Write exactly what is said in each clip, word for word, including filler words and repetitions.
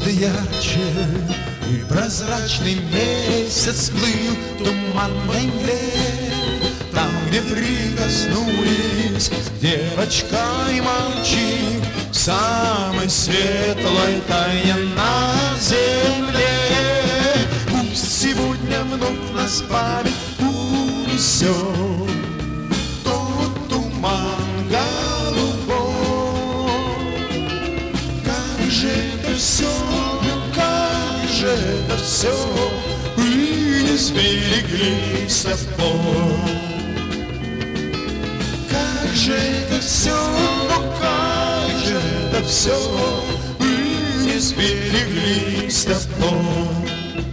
ярче, и прозрачный месяц плыл туманной мгле. Там, где прикоснулись девочка и мальчик, самой светлой тайне на земле. Пусть сегодня вновь нас память унесет тот туман голубой. Как же это все, как же это все мы не сберегли с тобой. Как же это все, ну как же это все мы не сберегли с тобой.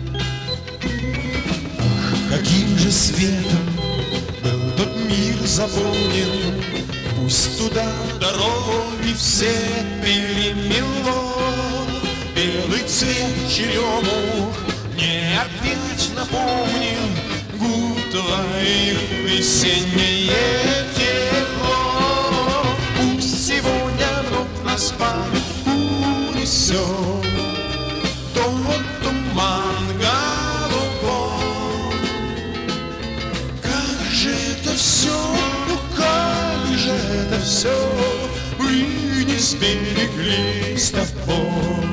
Ах, каким же светом был тот мир заполнен, пусть туда дороги все перемело. Белый цвет черемух мне опять напомнил губ твоих весеннее тепло. Пусть сегодня вновь нас память унесет тот туман голубой. Как же это все, ну как же это все мы не сберегли с тобой.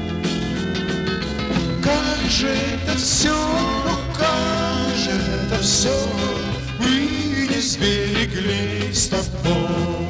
Как же это все, ну как же это все мы не сберегли с тобой.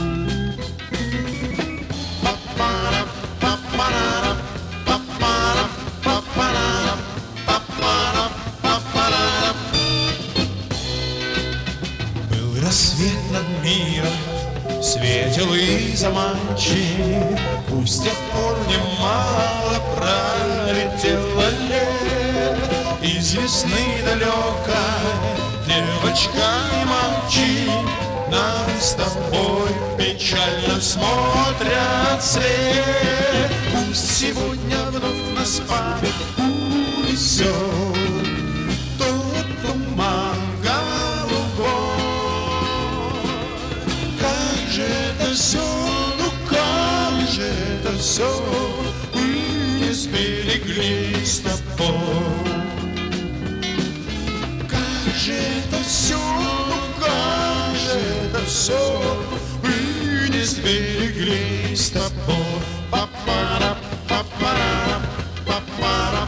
Был рассвет над миром, светел и заманчив, пусть с тех пор немало пролетело лет. Из весны далекой девочка и мальчик нам с тобой печально смотрят вслед. Пусть сегодня вновь нас память унесет тот туман голубой. Как же это все, ну как же это все мы не сберегли с тобой. Как же это все, ну как же это все мы не сберегли с тобой. Па-пара, па-пара, па-пара.